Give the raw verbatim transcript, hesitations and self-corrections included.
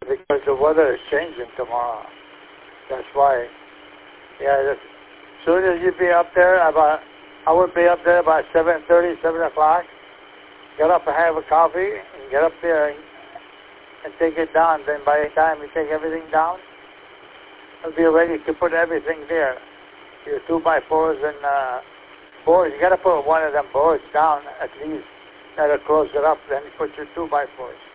because the weather is changing tomorrow. That's why. Yeah, as soon as you be up there, about I would be up there about seven thirty, seven o'clock. Get up and have a coffee, and get up there and, and take it down. Then by the time you take everything down, it'll be ready to put everything there. Your two by fours and uh, boards. You got to put one of them boards down at least. That'll close it up. Then you put your two by fours.